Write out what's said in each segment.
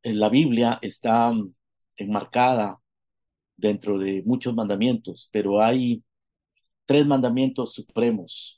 la Biblia está enmarcada dentro de muchos mandamientos, pero hay tres mandamientos supremos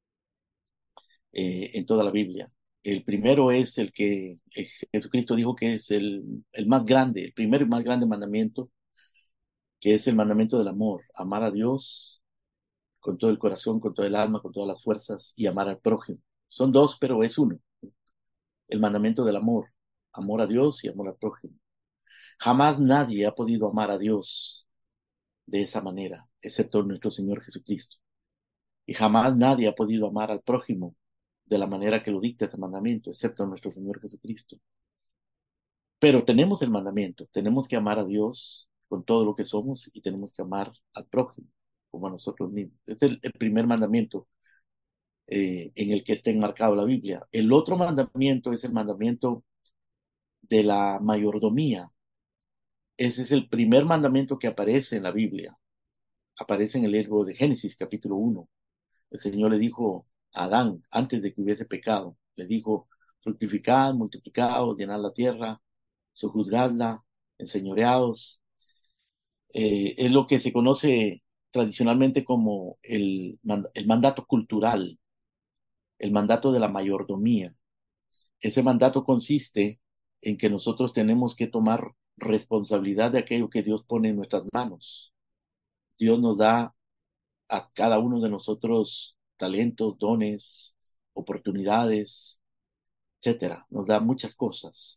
en toda la Biblia. El primero es el que Jesucristo dijo que es el más grande, el primer y más grande mandamiento, que es el mandamiento del amor, amar a Dios con todo el corazón, con todo el alma, con todas las fuerzas y amar al prójimo. Son dos, pero es uno, el mandamiento del amor, amor a Dios y amor al prójimo. Jamás nadie ha podido amar a Dios de esa manera, excepto nuestro Señor Jesucristo. Y jamás nadie ha podido amar al prójimo de la manera que lo dicta este mandamiento, excepto nuestro Señor Jesucristo. Pero tenemos el mandamiento, tenemos que amar a Dios con todo lo que somos y tenemos que amar al prójimo como a nosotros mismos. Este es el primer mandamiento en el que está enmarcado la Biblia. El otro mandamiento es el mandamiento de la mayordomía. Ese es el primer mandamiento que aparece en la Biblia. Aparece en el libro de Génesis, capítulo 1. El Señor le dijo a Adán, antes de que hubiese pecado, le dijo, fructificad, multiplicaos, llenad la tierra, sojuzgadla, enseñoreados. Es lo que se conoce tradicionalmente como el mandato cultural, el mandato de la mayordomía. Ese mandato consiste en que nosotros tenemos que tomar responsabilidad de aquello que Dios pone en nuestras manos. Dios nos da a cada uno de nosotros talentos, dones, oportunidades, etcétera. Nos da muchas cosas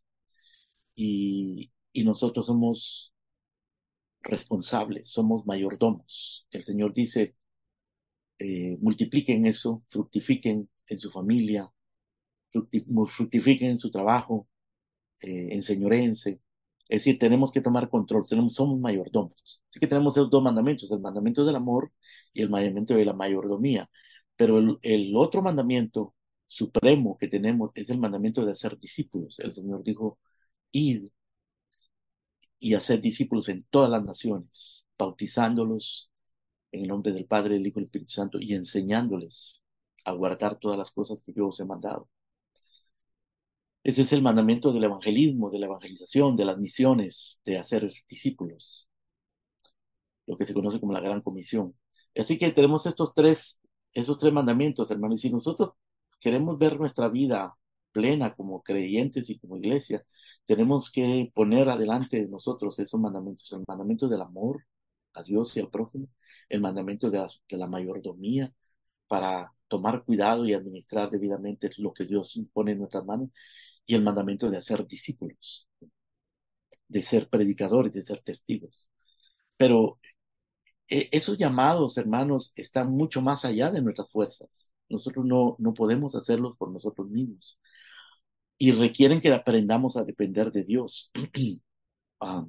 y nosotros somos responsables, somos mayordomos. El Señor dice, multipliquen eso, fructifiquen en su familia, fructifiquen en su trabajo, enseñoréense. Es decir, tenemos que tomar control, somos mayordomos. Así que tenemos esos dos mandamientos, el mandamiento del amor y el mandamiento de la mayordomía. Pero el otro mandamiento supremo que tenemos es el mandamiento de hacer discípulos. El Señor dijo, id y hacer discípulos en todas las naciones, bautizándolos en el nombre del Padre, del Hijo y del Espíritu Santo y enseñándoles a guardar todas las cosas que yo os he mandado. Ese es el mandamiento del evangelismo, de la evangelización, de las misiones, de hacer discípulos, lo que se conoce como la gran comisión. Así que tenemos esos tres mandamientos, hermanos, y si nosotros queremos ver nuestra vida plena como creyentes y como iglesia, tenemos que poner adelante de nosotros esos mandamientos, el mandamiento del amor a Dios y al prójimo, el mandamiento de la mayordomía para tomar cuidado y administrar debidamente lo que Dios pone en nuestras manos, y el mandamiento de hacer discípulos, de ser predicadores, de ser testigos. Pero esos llamados, hermanos, están mucho más allá de nuestras fuerzas. Nosotros no podemos hacerlos por nosotros mismos y requieren que aprendamos a depender de Dios. Ah,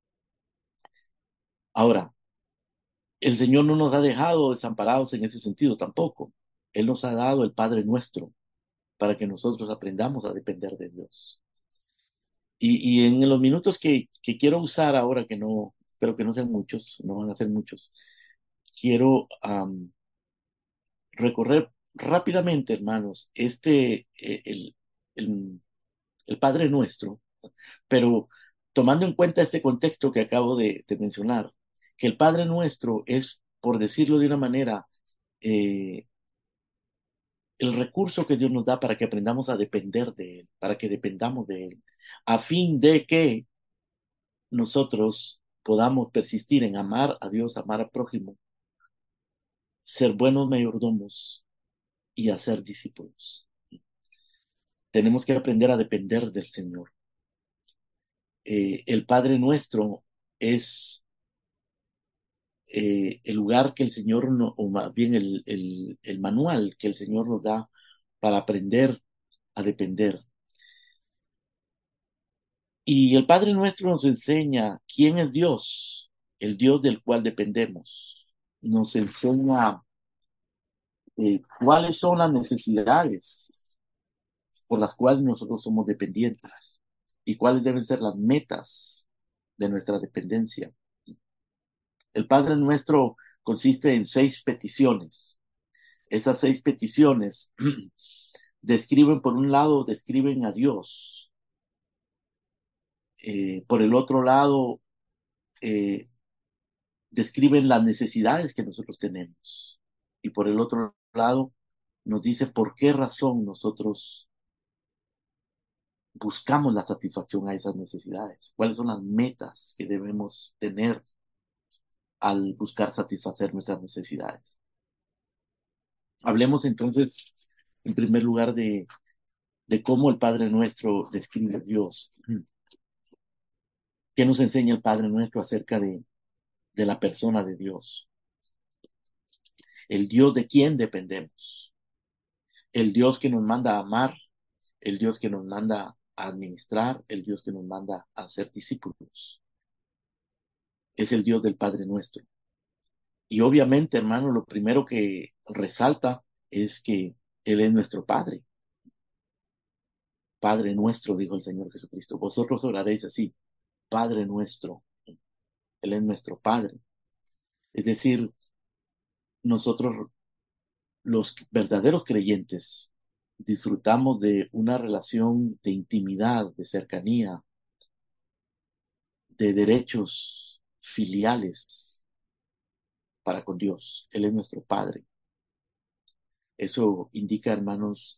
ahora, el Señor no nos ha dejado desamparados en ese sentido tampoco. Él nos ha dado el Padre Nuestro para que nosotros aprendamos a depender de Dios. Y en los minutos que quiero usar ahora, que no, espero que no sean muchos, no van a ser muchos, quiero recorrer rápidamente, hermanos, el, el Padre Nuestro, pero tomando en cuenta este contexto que acabo de mencionar, que el Padre Nuestro es, por decirlo de una manera, eh, el recurso que Dios nos da para que aprendamos a depender de Él, para que dependamos de Él, a fin de que nosotros podamos persistir en amar a Dios, amar al prójimo, ser buenos mayordomos y hacer discípulos. Tenemos que aprender a depender del Señor. El Padre Nuestro es el lugar que el Señor, o más bien el manual que el Señor nos da para aprender a depender. Y el Padre Nuestro nos enseña quién es Dios, el Dios del cual dependemos. Nos enseña cuáles son las necesidades por las cuales nosotros somos dependientes y cuáles deben ser las metas de nuestra dependencia. El Padre Nuestro consiste en 6 peticiones. Esas 6 peticiones describen, por un lado, describen a Dios, Por el otro lado, eh, describen las necesidades que nosotros tenemos. Y por el otro lado, nos dice por qué razón nosotros buscamos la satisfacción a esas necesidades, cuáles son las metas que debemos tener al buscar satisfacer nuestras necesidades. Hablemos entonces, en primer lugar, de cómo el Padre Nuestro describe a Dios. ¿Qué nos enseña el Padre Nuestro acerca de la persona de Dios? El Dios de quien dependemos. El Dios que nos manda a amar, el Dios que nos manda a administrar, el Dios que nos manda a ser discípulos. Es el Dios del Padre Nuestro. Y obviamente, hermano, lo primero que resalta es que Él es nuestro Padre. Padre nuestro, dijo el Señor Jesucristo. Vosotros oraréis así, Padre nuestro. Él es nuestro Padre. Es decir, nosotros, los verdaderos creyentes, disfrutamos de una relación de intimidad, de cercanía, de derechos filiales para con Dios. Él es nuestro Padre. Eso indica, hermanos,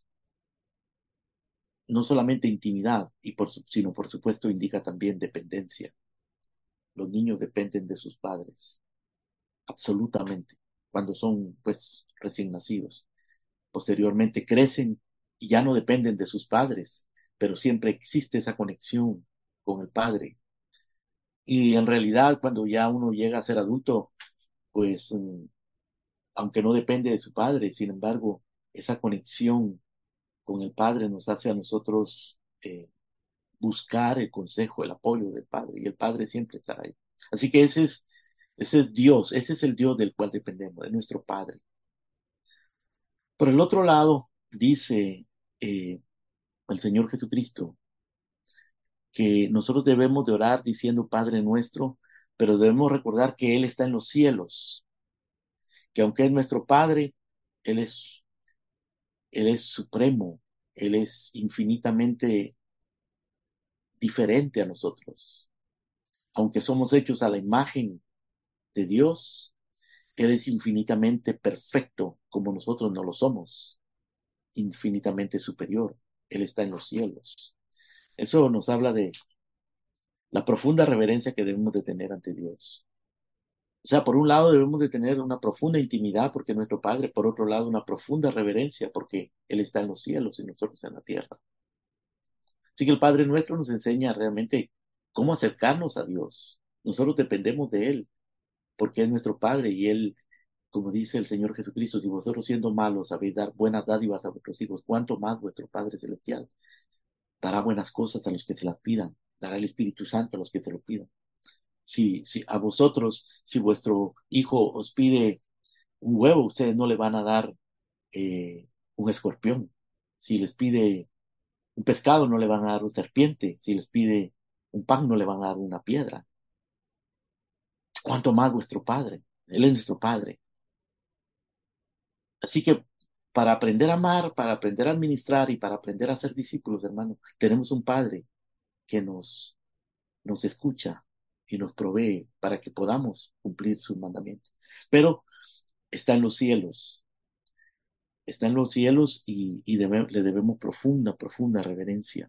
no solamente intimidad, sino por supuesto indica también dependencia. Los niños dependen de sus padres, absolutamente, cuando son pues recién nacidos. Posteriormente crecen y ya no dependen de sus padres, pero siempre existe esa conexión con el padre. Y en realidad, cuando ya uno llega a ser adulto, pues aunque no depende de su padre, sin embargo, esa conexión con el padre nos hace a nosotros buscar el consejo, el apoyo del padre, y el padre siempre estará ahí. Así que ese es Dios, ese es el Dios del cual dependemos, de nuestro Padre. Por el otro lado, dice el Señor Jesucristo que nosotros debemos de orar diciendo Padre nuestro, pero debemos recordar que Él está en los cielos, que aunque es nuestro Padre, Él es, Él es supremo, Él es infinitamente diferente a nosotros. Aunque somos hechos a la imagen de Dios, Él es infinitamente perfecto como nosotros no lo somos, infinitamente superior. Él está en los cielos. Eso nos habla de la profunda reverencia que debemos de tener ante Dios. O sea, por un lado debemos de tener una profunda intimidad porque es nuestro Padre, por otro lado una profunda reverencia porque Él está en los cielos y nosotros en la tierra. Así que el Padre nuestro nos enseña realmente cómo acercarnos a Dios. Nosotros dependemos de Él porque es nuestro Padre y Él, como dice el Señor Jesucristo, si vosotros siendo malos sabéis dar buenas dádivas a vuestros hijos, ¿cuánto más vuestro Padre Celestial dará buenas cosas a los que se las pidan? Dará el Espíritu Santo a los que se lo pidan. Si a vosotros, si vuestro hijo os pide un huevo, ustedes no le van a dar un escorpión. Si les pide un pescado, no le van a dar una serpiente. Si les pide un pan, no le van a dar una piedra. ¿Cuánto más vuestro Padre? Él es nuestro Padre. Así que para aprender a amar, para aprender a administrar y para aprender a ser discípulos, hermano, tenemos un Padre que nos escucha y nos provee para que podamos cumplir sus mandamientos. Pero está en los cielos, está en los cielos y le debemos profunda, profunda reverencia.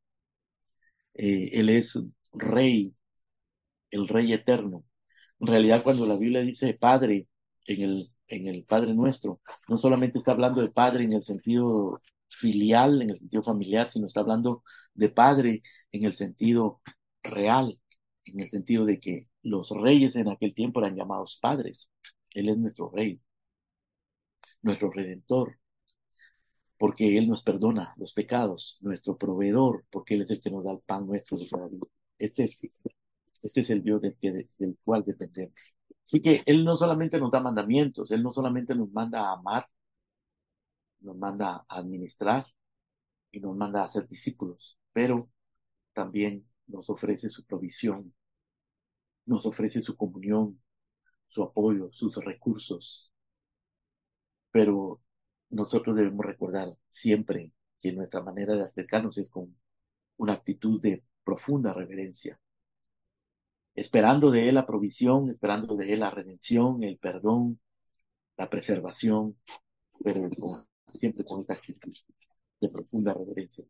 Él es Rey, el Rey eterno. En realidad, cuando la Biblia dice Padre en el Padre Nuestro, no solamente está hablando de Padre en el sentido filial, en el sentido familiar, sino está hablando de Padre en el sentido real, en el sentido de que los reyes en aquel tiempo eran llamados padres. Él es nuestro Rey, nuestro Redentor, porque Él nos perdona los pecados, nuestro proveedor, porque Él es el que nos da el pan nuestro de cada día. Este es, este es el Dios del cual dependemos. Así que Él no solamente nos da mandamientos, Él no solamente nos manda a amar, nos manda a administrar y nos manda a ser discípulos, pero también nos ofrece su provisión, nos ofrece su comunión, su apoyo, sus recursos. Pero nosotros debemos recordar siempre que nuestra manera de acercarnos es con una actitud de profunda reverencia, esperando de Él la provisión, esperando de Él la redención, el perdón, la preservación, pero siempre con esta actitud de profunda reverencia.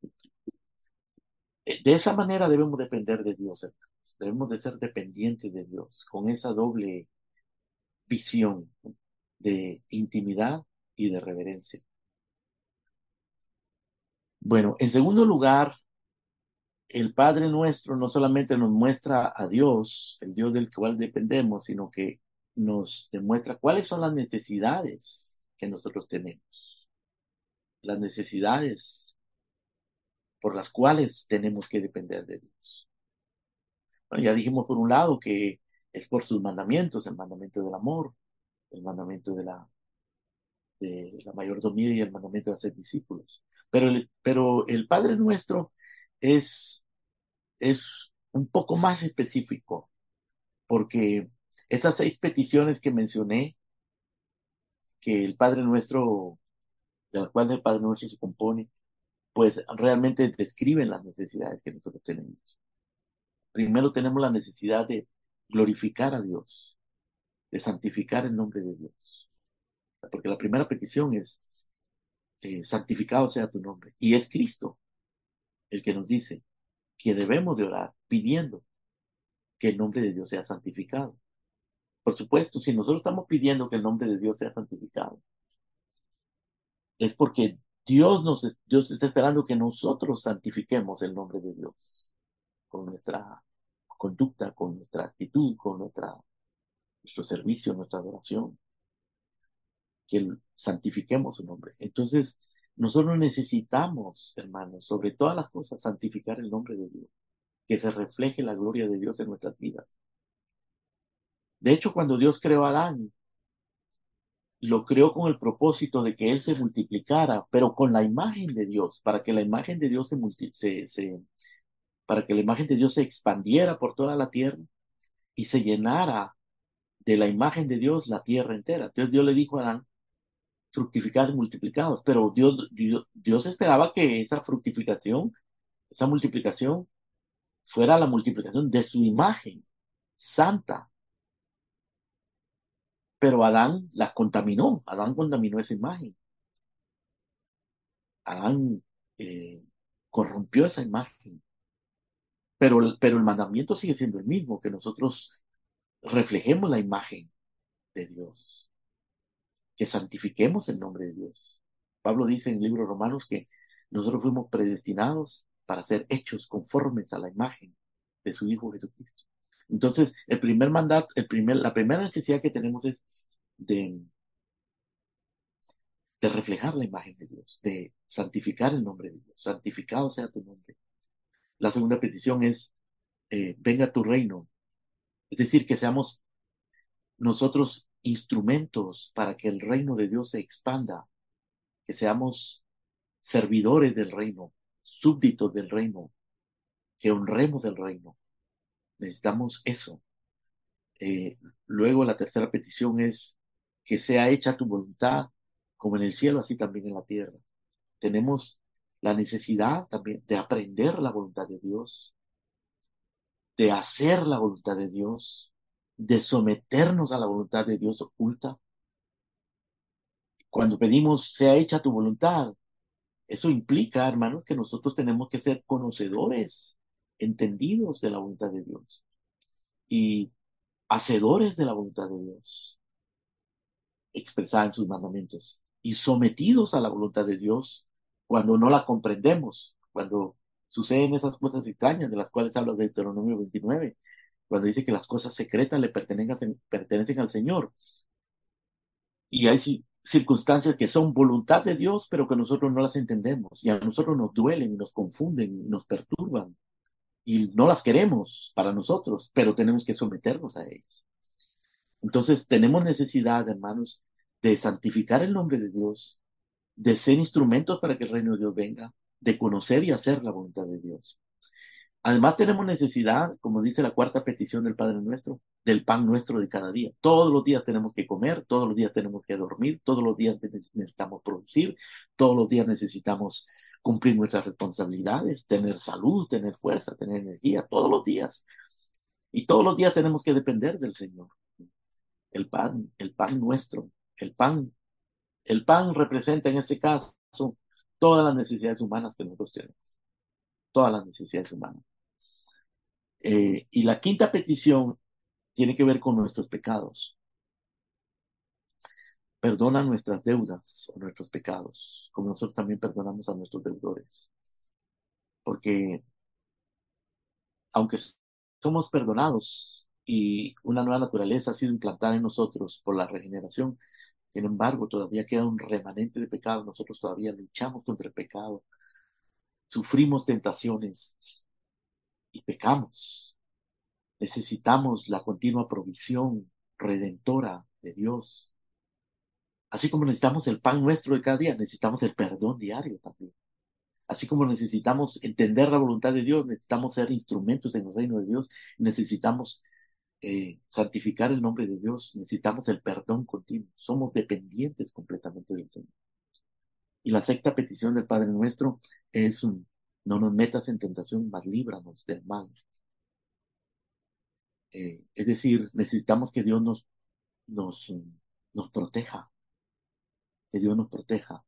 De esa manera debemos depender de Dios, hermanos. Debemos de ser dependientes de Dios, con esa doble visión de intimidad y de reverencia. Bueno, en segundo lugar, el Padre nuestro no solamente nos muestra a Dios, el Dios del cual dependemos, sino que nos demuestra cuáles son las necesidades que nosotros tenemos, las necesidades por las cuales tenemos que depender de Dios. Bueno, ya dijimos por un lado que es por sus mandamientos, el mandamiento del amor, el mandamiento de la mayordomía y el mandamiento de hacer discípulos. Pero el Padre nuestro es, es un poco más específico, porque esas 6 peticiones que mencioné, que el Padre nuestro, de las cuales el Padre nuestro se compone, pues realmente describen las necesidades que nosotros tenemos. Primero tenemos la necesidad de glorificar a Dios, de santificar el nombre de Dios. Porque la primera petición es, santificado sea tu nombre. Y es Cristo el que nos dice que debemos de orar pidiendo que el nombre de Dios sea santificado. Por supuesto, si nosotros estamos pidiendo que el nombre de Dios sea santificado, es porque Dios está esperando que nosotros santifiquemos el nombre de Dios con nuestra conducta, con nuestra actitud, con nuestro servicio, nuestra adoración, que santifiquemos su nombre. Entonces, nosotros necesitamos, hermanos, sobre todas las cosas, santificar el nombre de Dios, que se refleje la gloria de Dios en nuestras vidas. De hecho, cuando Dios creó a Adán, lo creó con el propósito de que él se multiplicara, pero con la imagen de Dios, para que la imagen de Dios para que la imagen de Dios se expandiera por toda la tierra y se llenara de la imagen de Dios la tierra entera. Entonces Dios le dijo a Adán, fructificad y multiplicados, pero Dios esperaba que esa fructificación, esa multiplicación, fuera la multiplicación de su imagen santa. Pero Adán contaminó esa imagen. Adán corrompió esa imagen. Pero el mandamiento sigue siendo el mismo, que nosotros reflejemos la imagen de Dios, que santifiquemos el nombre de Dios. Pablo dice en el libro de Romanos que nosotros fuimos predestinados para ser hechos conformes a la imagen de su Hijo Jesucristo. Entonces, el primer mandato, la primera necesidad que tenemos es de, de reflejar la imagen de Dios, de santificar el nombre de Dios. Santificado sea tu nombre. La segunda petición es, venga tu reino. Es decir, que seamos nosotros instrumentos para que el reino de Dios se expanda, que seamos servidores del reino, súbditos del reino, que honremos el reino. Necesitamos eso. Eh, Luego la tercera petición es que sea hecha tu voluntad, como en el cielo, así también en la tierra. Tenemos la necesidad también de aprender la voluntad de Dios, de hacer la voluntad de Dios, de someternos a la voluntad de Dios oculta. Cuando pedimos sea hecha tu voluntad, eso implica, hermanos, que nosotros tenemos que ser conocedores, entendidos de la voluntad de Dios y hacedores de la voluntad de Dios, expresada en sus mandamientos, y sometidos a la voluntad de Dios cuando no la comprendemos, cuando suceden esas cosas extrañas de las cuales habla Deuteronomio 29, cuando dice que las cosas secretas le pertenecen al Señor. Y hay circunstancias que son voluntad de Dios, pero que nosotros no las entendemos. Y a nosotros nos duelen, nos confunden, nos perturban. Y no las queremos para nosotros, pero tenemos que someternos a ellas. Entonces tenemos necesidad, hermanos, de santificar el nombre de Dios, de ser instrumentos para que el reino de Dios venga, de conocer y hacer la voluntad de Dios. Además tenemos necesidad, como dice la cuarta petición del Padre Nuestro, del pan nuestro de cada día. Todos los días tenemos que comer, todos los días tenemos que dormir, todos los días necesitamos producir, todos los días necesitamos cumplir nuestras responsabilidades, tener salud, tener fuerza, tener energía todos los días. Y todos los días tenemos que depender del Señor. El pan nuestro, el pan, el pan representa en este caso todas las necesidades humanas que nosotros tenemos, todas las necesidades humanas. Y la quinta petición tiene que ver con nuestros pecados. Perdona nuestras deudas o nuestros pecados, como nosotros también perdonamos a nuestros deudores. Porque aunque somos perdonados y una nueva naturaleza ha sido implantada en nosotros por la regeneración, sin embargo, todavía queda un remanente de pecado. Nosotros todavía luchamos contra el pecado, sufrimos tentaciones y pecamos. Necesitamos la continua provisión redentora de Dios. Así como necesitamos el pan nuestro de cada día, necesitamos el perdón diario también. Así como necesitamos entender la voluntad de Dios, necesitamos ser instrumentos en el reino de Dios, necesitamos santificar el nombre de Dios, necesitamos el perdón continuo. Somos dependientes completamente del Señor. Y la sexta petición del Padre Nuestro es, no nos metas en tentación, mas líbranos del mal. Es decir, necesitamos que Dios nos, nos proteja, que Dios nos proteja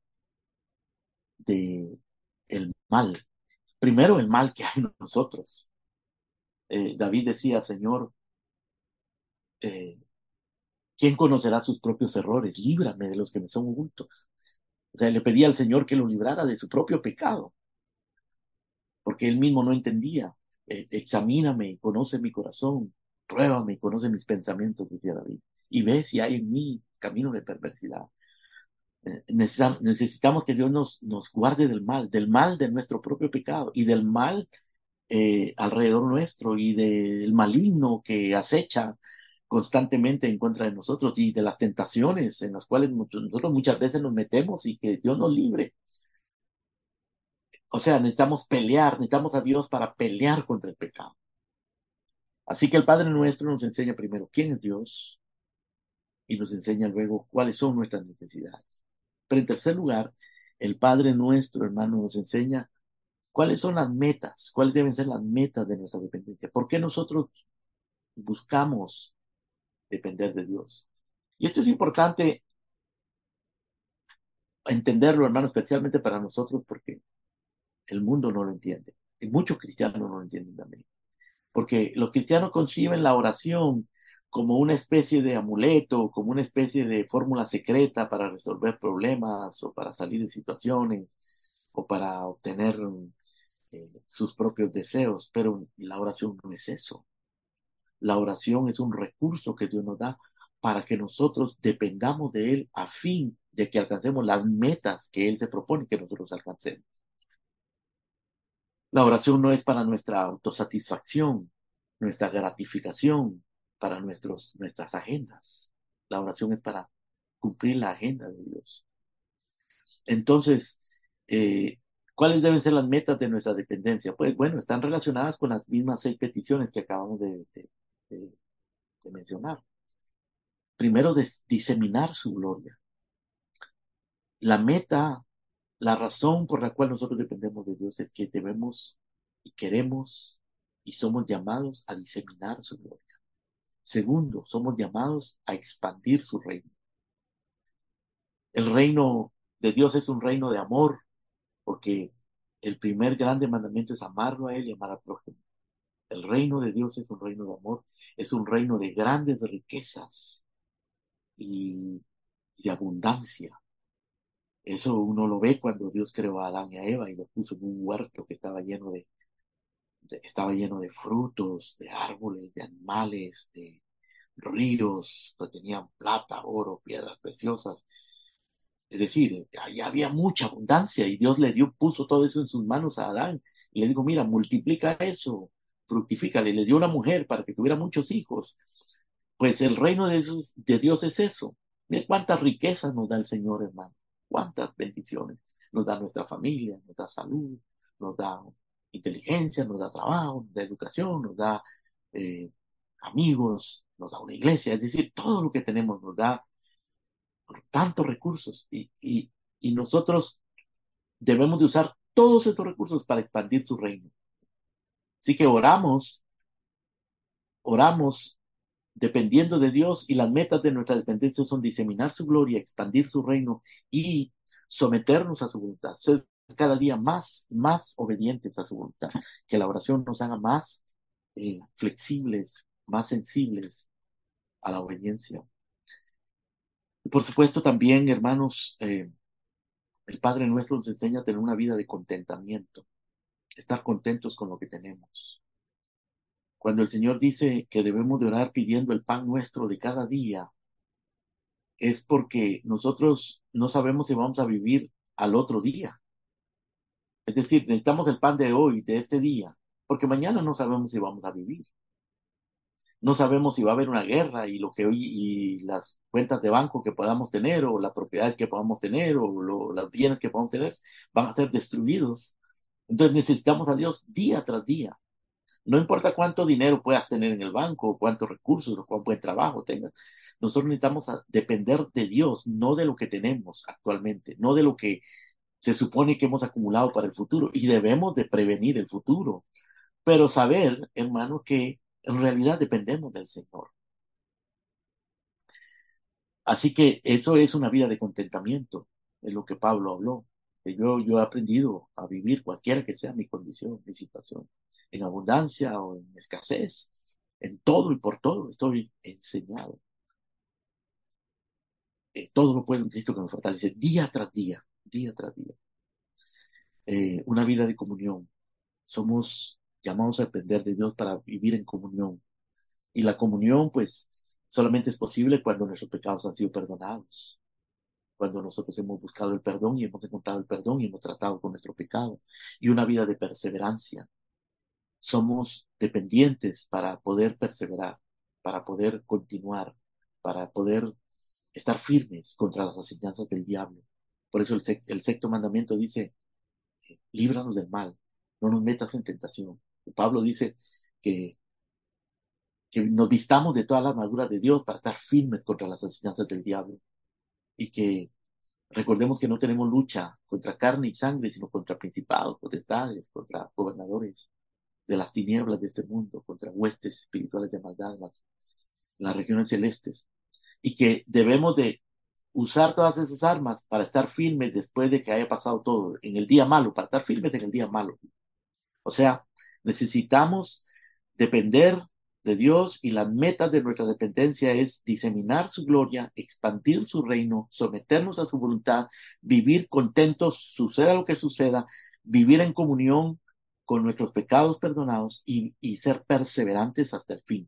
de el mal. Primero, el mal que hay en nosotros. David decía, Señor, eh, ¿quién conocerá sus propios errores? Líbrame de los que me son ocultos. O sea, le pedía al Señor que lo librara de su propio pecado, porque él mismo no entendía. Examíname, conoce mi corazón, pruébame, conoce mis pensamientos, decía David, y ve si hay en mí camino de perversidad. Necesitamos que Dios nos guarde del mal de nuestro propio pecado y del mal alrededor nuestro y del maligno que acecha constantemente en contra de nosotros y de las tentaciones en las cuales nosotros muchas veces nos metemos y que Dios nos libre. O sea, necesitamos pelear, necesitamos a Dios para pelear contra el pecado. Así que el Padre Nuestro nos enseña primero quién es Dios y nos enseña luego cuáles son nuestras necesidades. Pero en tercer lugar, el Padre Nuestro, hermano, nos enseña cuáles son las metas, cuáles deben ser las metas de nuestra dependencia. ¿Por qué nosotros buscamos depender de Dios? Y esto es importante entenderlo, hermano, especialmente para nosotros, porque el mundo no lo entiende. Y muchos cristianos no lo entienden también. Porque los cristianos conciben la oración como una especie de amuleto, como una especie de fórmula secreta para resolver problemas o para salir de situaciones o para obtener sus propios deseos. Pero la oración no es eso. La oración es un recurso que Dios nos da para que nosotros dependamos de Él a fin de que alcancemos las metas que Él se propone que nosotros alcancemos. La oración no es para nuestra autosatisfacción, nuestra gratificación, para nuestras agendas. La oración es para cumplir la agenda de Dios. Entonces, eh, ¿cuáles deben ser las metas de nuestra dependencia? Pues bueno, están relacionadas con las mismas 6 peticiones que acabamos de- de mencionar. Primero, diseminar su gloria. La meta, la razón por la cual nosotros dependemos de Dios es que debemos y queremos y somos llamados a diseminar su gloria. Segundo, somos llamados a expandir su reino. El reino de Dios es un reino de amor, porque el primer grande mandamiento es amarlo a Él y amar al prójimo. El reino de Dios es un reino de amor, es un reino de grandes riquezas y de abundancia. Eso uno lo ve cuando Dios creó a Adán y a Eva y los puso en un huerto que estaba lleno de frutos, de árboles, de animales, de ríos, que tenían plata, oro, piedras preciosas. Es decir, allá había mucha abundancia y Dios puso todo eso en sus manos a Adán y le dijo, mira, multiplica eso, fructifícale. Le dio una mujer para que tuviera muchos hijos. Pues el reino de Dios es eso. Mira cuántas riquezas nos da el Señor, hermano. Cuántas bendiciones. Nos da nuestra familia, nos da salud, nos da inteligencia, nos da trabajo, nos da educación, nos da eh, amigos, nos da una iglesia. Es decir, todo lo que tenemos nos da tantos recursos y nosotros debemos de usar todos estos recursos para expandir su reino. Así que oramos dependiendo de Dios y las metas de nuestra dependencia son diseminar su gloria, expandir su reino y someternos a su voluntad, ser cada día más obedientes a su voluntad, que la oración nos haga más flexibles, más sensibles a la obediencia. Y por supuesto también, hermanos, el Padre nuestro nos enseña a tener una vida de contentamiento, estar contentos con lo que tenemos. Cuando el Señor dice que debemos de orar pidiendo el pan nuestro de cada día, es porque nosotros no sabemos si vamos a vivir al otro día. Es decir, necesitamos el pan de hoy, de este día, porque mañana no sabemos si vamos a vivir. No sabemos si va a haber una guerra y lo que hoy y las cuentas de banco que podamos tener o la propiedad que podamos tener o los bienes que podamos tener van a ser destruidos. Entonces necesitamos a Dios día tras día. No importa cuánto dinero puedas tener en el banco, o cuántos recursos, o cuán buen trabajo tengas. Nosotros necesitamos depender de Dios, no de lo que tenemos actualmente, no de lo que se supone que hemos acumulado para el futuro. Y debemos de prevenir el futuro, pero saber, hermano, que en realidad dependemos del Señor. Así que eso es una vida de contentamiento, es lo que Pablo habló. Que yo he aprendido a vivir cualquiera que sea mi condición, mi situación, en abundancia o en escasez, en todo y por todo estoy enseñado. Todo lo puedo en Cristo que me fortalece día tras día, día tras día. Una vida de comunión. Somos llamados a depender de Dios para vivir en comunión. Y la comunión, pues, solamente es posible cuando nuestros pecados han sido perdonados, cuando nosotros hemos buscado el perdón y hemos encontrado el perdón y hemos tratado con nuestro pecado. Y una vida de perseverancia. Somos dependientes para poder perseverar, para poder continuar, para poder estar firmes contra las enseñanzas del diablo. Por eso el sexto mandamiento dice, líbranos del mal, no nos metas en tentación. Pablo dice que, que nos vistamos de toda la armadura de Dios para estar firmes contra las enseñanzas del diablo y que recordemos que no tenemos lucha contra carne y sangre, sino contra principados, potestades, contra gobernadores de las tinieblas de este mundo, contra huestes espirituales de maldad en las regiones celestes. Y que debemos de usar todas esas armas para estar firmes después de que haya pasado todo, en el día malo, para estar firmes en el día malo. O sea, necesitamos depender de Dios y las metas de nuestra dependencia es diseminar su gloria, expandir su reino, someternos a su voluntad, vivir contentos, suceda lo que suceda, vivir en comunión con nuestros pecados perdonados y ser perseverantes hasta el fin.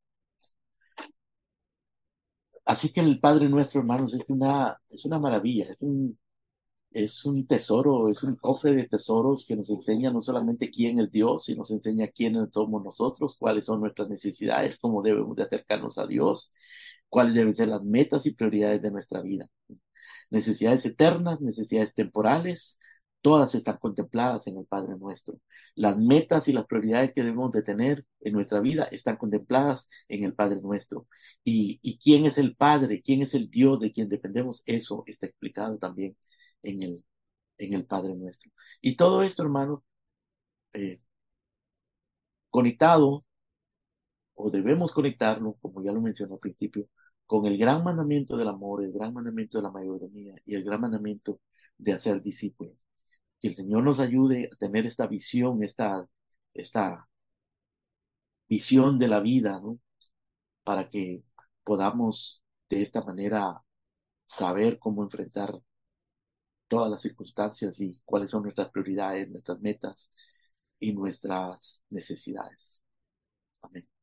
Así que el Padre nuestro, hermanos, es una maravilla, es un tesoro, es un cofre de tesoros que nos enseña no solamente quién es Dios, sino nos enseña quiénes somos nosotros, cuáles son nuestras necesidades, cómo debemos de acercarnos a Dios, cuáles deben ser las metas y prioridades de nuestra vida. Necesidades eternas, necesidades temporales, todas están contempladas en el Padre nuestro. Las metas y las prioridades que debemos de tener en nuestra vida están contempladas en el Padre nuestro. Y quién es el Padre, quién es el Dios de quien dependemos, eso está explicado también en el Padre nuestro. Y todo esto, hermano, eh, conectado, o debemos conectarlo, como ya lo mencioné al principio, con el gran mandamiento del amor, el gran mandamiento de la mayordomía y el gran mandamiento de hacer discípulos. Que el Señor nos ayude a tener esta visión, esta visión de la vida, ¿no? Para que podamos de esta manera saber cómo enfrentar todas las circunstancias y cuáles son nuestras prioridades, nuestras metas y nuestras necesidades. Amén.